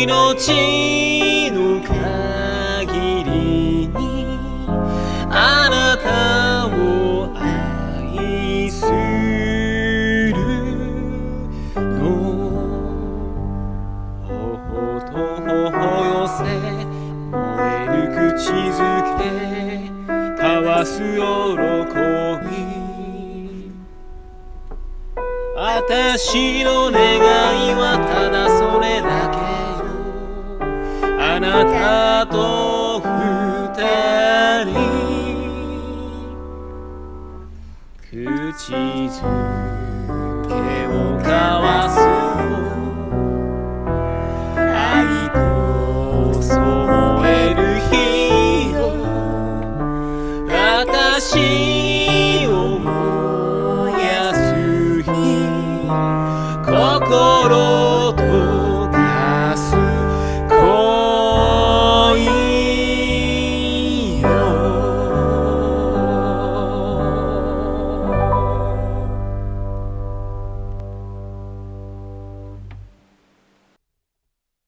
命の限りにあなたを愛するの。頬と頬寄せ燃える口づけ交わす喜び。私の願いはただそれだけよ。あなたと二人口づけを交わす